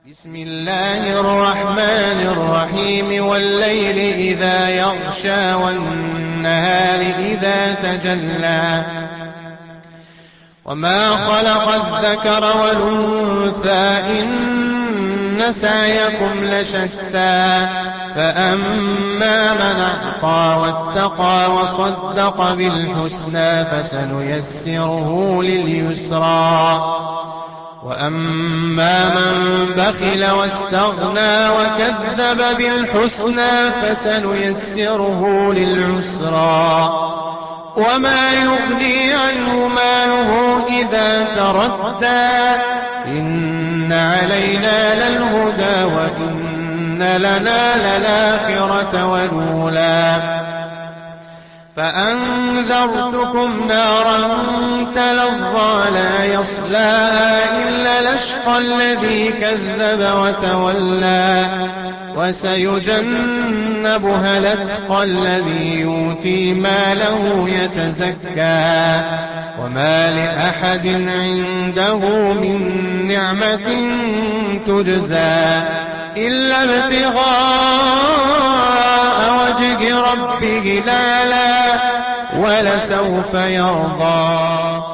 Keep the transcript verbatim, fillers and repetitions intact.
بسم الله الرحمن الرحيم والليل إذا يغشى والنهار إذا تجلى وما خلق الذكر والأنثى إن سعيكم لشتى فأما من أعطى واتقى وصدق بالحسنى فسنيسره لليسرى وأما من بخل واستغنى وكذب بالحسنى فسنيسره للعسرى وما يغني عنه ماله إذا تردى إن علينا للهدى وإن لنا للآخرة والأولى فأنذرتكم نارا تلظى لا يصلاها إلا الأشقى الذي كذب وتولى وسيجنبها الأتقى الذي يؤتي ماله يتزكى وما لأحد عنده من نعمة تجزى إلا ابتغاء وجه ربه الأعلى ولسوف يرضى.